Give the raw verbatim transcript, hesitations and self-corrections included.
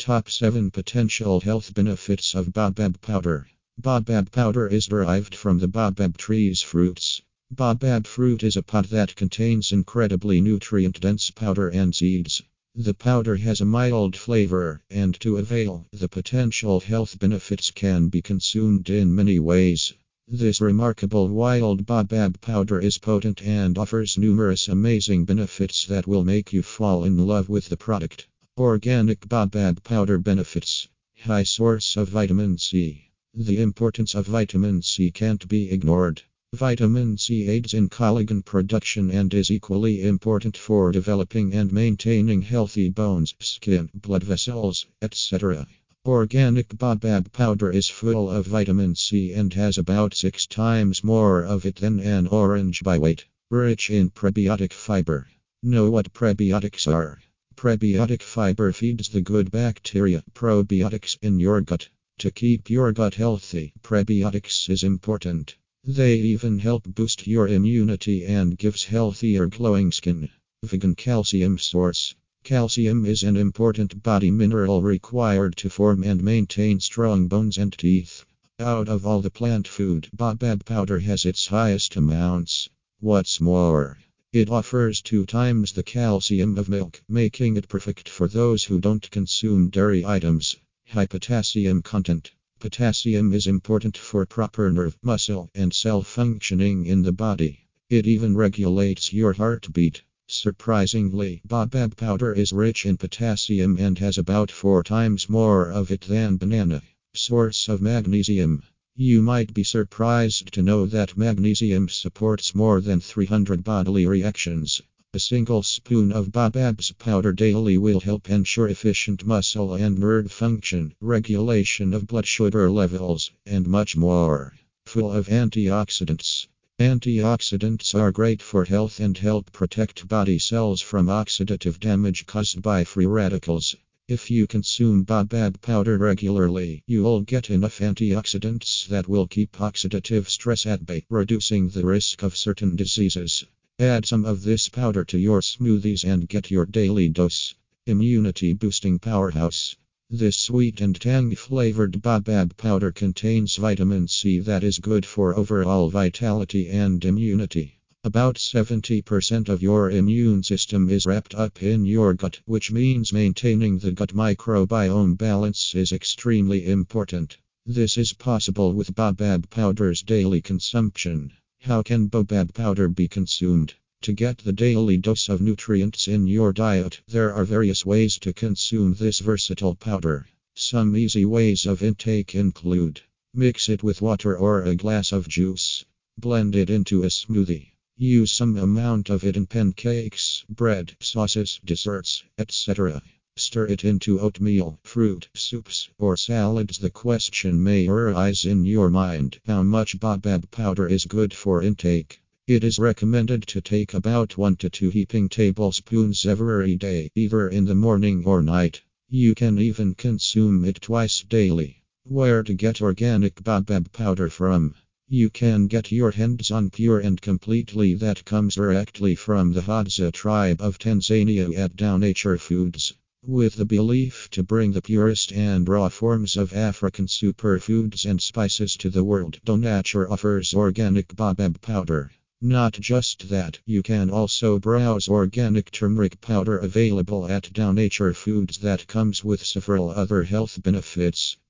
Top seven Potential Health Benefits of Baobab Powder. Baobab powder is derived from the baobab tree's fruits. Baobab fruit is a pod that contains incredibly nutrient-dense powder and seeds. The powder has a mild flavor, and to avail the potential health benefits can be consumed in many ways. This remarkable wild baobab powder is potent and offers numerous amazing benefits that will make you fall in love with the product. Organic baobab powder benefits. High source of vitamin C. The importance of vitamin C can't be ignored. Vitamin C aids in collagen production and is equally important for developing and maintaining healthy bones, skin, blood vessels, et cetera. Organic baobab powder is full of vitamin C and has about six times more of it than an orange by weight. Rich in prebiotic fiber. Know what prebiotics are? Prebiotic fiber feeds the good bacteria, probiotics, in your gut. To keep your gut healthy, prebiotics is important. They even help boost your immunity and gives healthier glowing skin. Vegan calcium source. Calcium is an important body mineral required to form and maintain strong bones and teeth. Out of all the plant food, baobab powder has its highest amounts. What's more, it offers two times the calcium of milk, making it perfect for those who don't consume dairy items. High potassium content. Potassium is important for proper nerve, muscle, and cell functioning in the body. It even regulates your heartbeat. Surprisingly, baobab powder is rich in potassium and has about four times more of it than banana. Source of magnesium. You might be surprised to know that magnesium supports more than three hundred bodily reactions. A single spoon of baobab's powder daily will help ensure efficient muscle and nerve function, regulation of blood sugar levels, and much more. Full of antioxidants. Antioxidants are great for health and help protect body cells from oxidative damage caused by free radicals. If you consume baobab powder regularly, you'll get enough antioxidants that will keep oxidative stress at bay, reducing the risk of certain diseases. Add some of this powder to your smoothies and get your daily dose. Immunity boosting powerhouse. This sweet and tangy flavored baobab powder contains vitamin C that is good for overall vitality and immunity. About seventy percent of your immune system is wrapped up in your gut, which means maintaining the gut microbiome balance is extremely important. This is possible with baobab powder's daily consumption. How can baobab powder be consumed? To get the daily dose of nutrients in your diet, there are various ways to consume this versatile powder. Some easy ways of intake include: mix it with water or a glass of juice. Blend it into a smoothie. Use some amount of it in pancakes, bread, sauces, desserts, et cetera. Stir it into oatmeal, fruit, soups, or salads. The question may arise in your mind: how much baobab powder is good for intake? It is recommended to take about one to two heaping tablespoons every day, either in the morning or night. You can even consume it twice daily. Where to get organic baobab powder from? You can get your hands on pure and completely that comes directly from the Hadza tribe of Tanzania at Dow Nature Foods. With the belief to bring the purest and raw forms of African superfoods and spices to the world, Dow Nature offers organic baobab powder. Not just that, you can also browse organic turmeric powder available at Dow Nature Foods that comes with several other health benefits.